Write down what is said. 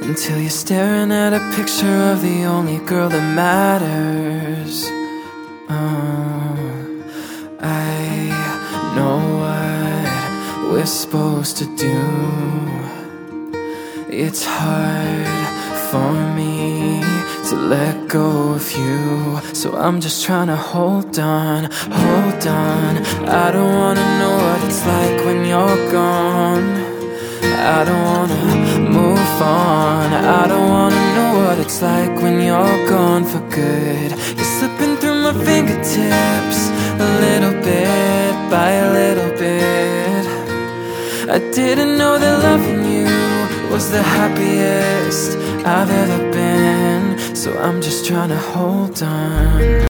until you're staring at a picture of the only girl that matters. I know what we're supposed to do. It's hard for me to let go of you, so I'm just trying to hold on, hold on. I don't wanna know what it's like when you're gone. I don't wanna move on. I don't wanna know what it's like when you're gone for good. You're slipping through my fingertips, a little bit by a little bit. I didn't know that loving you was the happiest I've ever been, so I'm just trying to hold on.